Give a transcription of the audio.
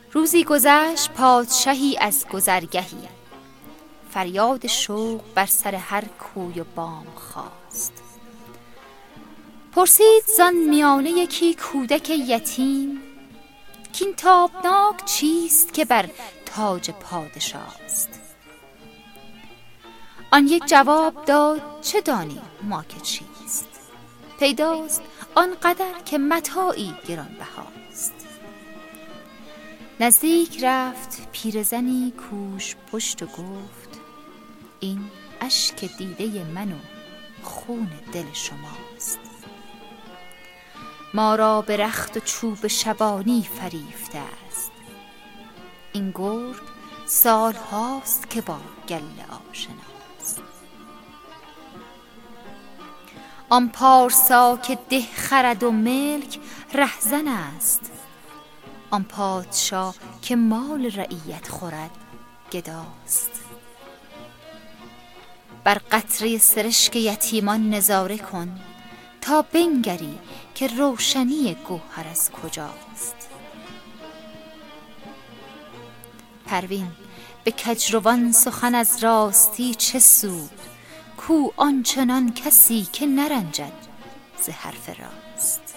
روزی گذشت پادشاهی از گذرگهی، فریاد شوق بر سر هر کوی و بام خاست. پرسید زان میانه یکی کودک یتیم، کین تابناک چیست که بر تاج پادشاست؟ آن یک جواب داد چه دانیم ما که چیست، پیداست آنقدر که متاعی گرانبهاست. نزدیک رفت پیرزنی کوش پشت و گفت این اشک دیده من و خون دل شماست. ما را به رخت و چوب شبانی فریفته است، این گرگ سال هاست که با گله آشناست. آن پارسا که ده خرد و ملک رهزن است، آن پادشاه که مال رعیت خورد گداست. بر قطره سرشک یتیمان نظاره کن تا بنگری که روشنی گوهر از کجاست. پروین به کجروان سخن از راستی چه سود، کو آنچنان کسی که نرنجد ز حرف راست.